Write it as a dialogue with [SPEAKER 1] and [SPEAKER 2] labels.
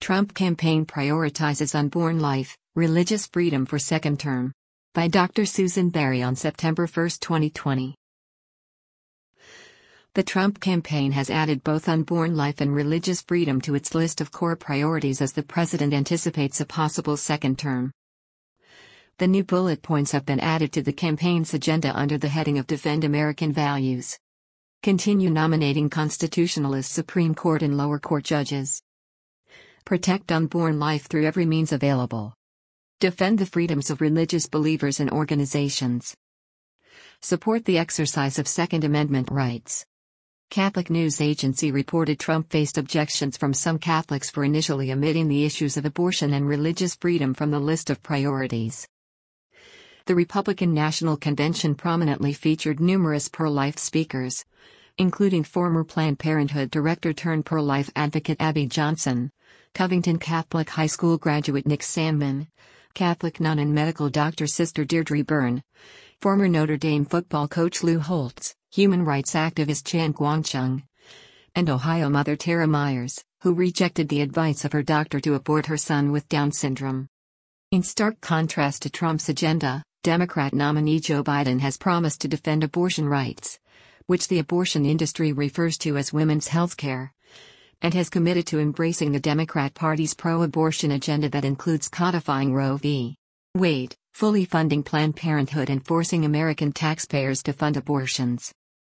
[SPEAKER 1] Trump campaign prioritizes unborn life, religious freedom for second term. By Dr. Susan Berry on September 1, 2020. The Trump campaign has added both unborn life and religious freedom to its list of core priorities as the president anticipates a possible second term. The new bullet points have been added to the campaign's agenda under the heading of Defend American Values. Continue nominating constitutionalist Supreme Court and lower court judges. Protect unborn life through every means available. Defend the freedoms of religious believers and organizations. Support the exercise of Second Amendment rights. Catholic News Agency reported Trump faced objections from some Catholics for initially omitting the issues of abortion and religious freedom from the list of priorities. The Republican National Convention prominently featured numerous pro-life speakers, including former Planned Parenthood director turned pro-life advocate Abby Johnson, Covington Catholic High School graduate Nick Sandmann, Catholic nun and medical doctor Sister Deirdre Byrne, former Notre Dame football coach Lou Holtz, human rights activist Chan Guangcheng, and Ohio mother Tara Myers, who rejected the advice of her doctor to abort her son with Down syndrome. In stark contrast to Trump's agenda, Democrat nominee Joe Biden has promised to defend abortion rights, which the abortion industry refers to as women's health care, and has committed to embracing the Democrat Party's pro-abortion agenda that includes codifying Roe v. Wade, fully funding Planned Parenthood and forcing American taxpayers to fund abortions.